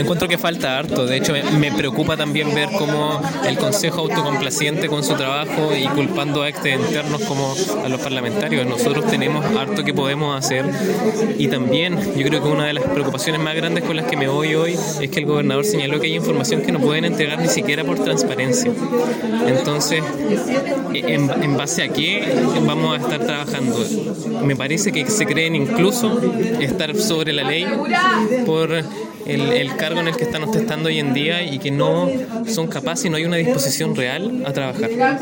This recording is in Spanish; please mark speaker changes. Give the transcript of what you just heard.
Speaker 1: Encuentro que falta harto, de hecho me preocupa también ver cómo el Consejo autocomplaciente con su trabajo y culpando a actos internos como a los parlamentarios. Nosotros tenemos harto que podemos hacer y también yo creo que una de las preocupaciones más grandes con las que me voy hoy es que el gobernador señaló que hay información que no pueden entregar ni siquiera por transparencia. Entonces, ¿en base a qué vamos a estar trabajando? Me parece que se creen incluso estar sobre la ley por el cargo en el que están ostentando hoy en día y que no son capaces y no hay una disposición real a trabajar.